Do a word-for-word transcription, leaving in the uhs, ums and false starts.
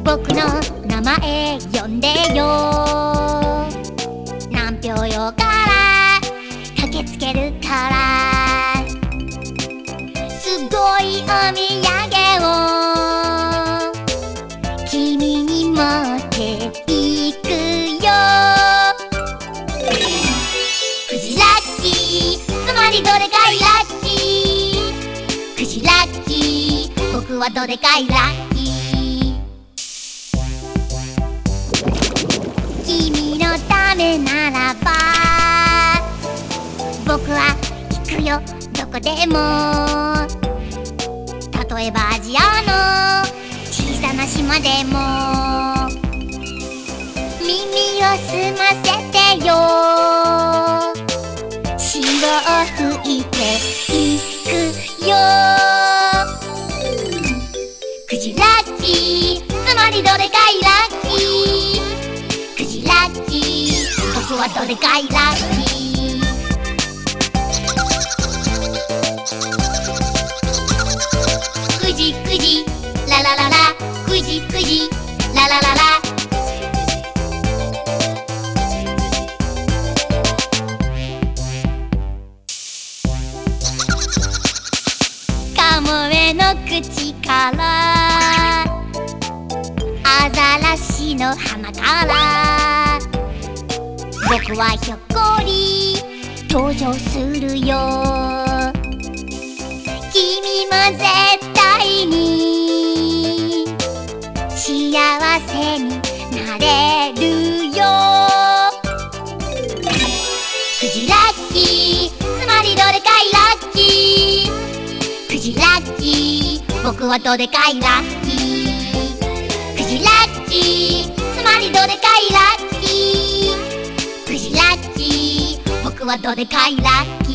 僕の名前呼んでよ。何票よから駆けつけるから、すごいお土産を君に持っていくよ。くじラッキー、つまりどでかいラッキー。くじラッキー、僕はどでかいラッキー。君のためならば僕は行くよ、どこでも。例えばアジアの小さな島でも。耳を澄ませてよ、潮を吹いていくよ。くじラッキー、つまりどでかいラッキー。くじラッキー、僕はどでかいラッキー。くじくじララララ、くじくじララララ。カモメの口からアザラシの鼻から僕はひょっこり登場するよ。君も絶対に幸せになれるよ。くじラッキー、つまりどでかいラッキー。くじラッキー、僕はどでかいラッキー。くじラッキー、つまりどでかいラッキー。くじラッキー、僕はどでかいラッキー。